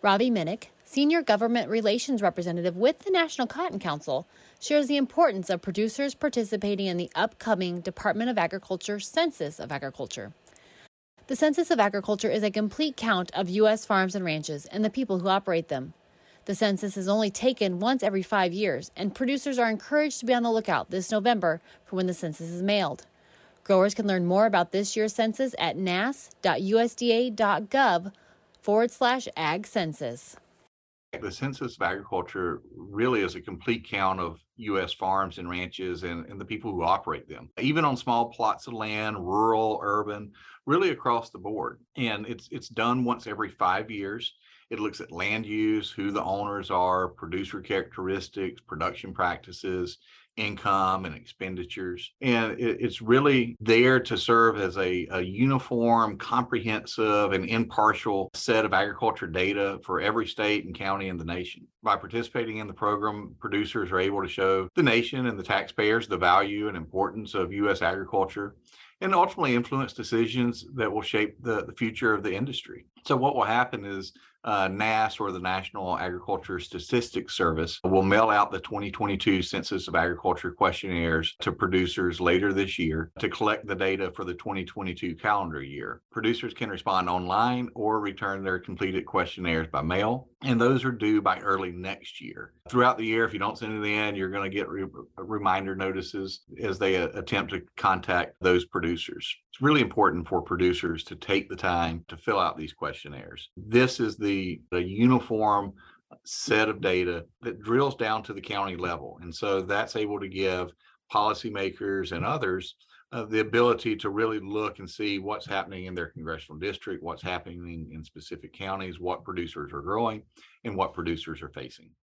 Robbie Minnick, Senior Government Relations Representative with the National Cotton Council, shares the importance of producers participating in the upcoming Department of Agriculture Census of Agriculture. The Census of Agriculture is a complete count of U.S. farms and ranches and the people who operate them. The census is only taken once every 5 years, and producers are encouraged to be on the lookout this November for when the census is mailed. Growers can learn more about this year's census at nas.usda.gov/ag census. The Census of Agriculture really is a complete count of U.S. farms and ranches and the people who operate them, even on small plots of land, rural, urban, really across the board. And it's done once every 5 years. It looks at land use, who the owners are, producer characteristics, production practices, income and expenditures. And it's really there to serve as a uniform, comprehensive, and impartial set of agriculture data for every state and county in the nation. By participating in the program, producers are able to show the nation and the taxpayers the value and importance of U.S. agriculture and ultimately influence decisions that will shape the future of the industry. So what will happen is NASS, or the National Agriculture Statistics Service, will mail out the 2022 Census of Agriculture questionnaires to producers later this year to collect the data for the 2022 calendar year. Producers can respond online or return their completed questionnaires by mail, and those are due by early next year. Throughout the year, if you don't send it in, you're going to get reminder notices as they attempt to contact those producers. It's really important for producers to take the time to fill out these questionnaires. This is the uniform set of data that drills down to the county level. And so that's able to give policymakers and others the ability to really look and see what's happening in their congressional district, what's happening in specific counties, what producers are growing, and what producers are facing.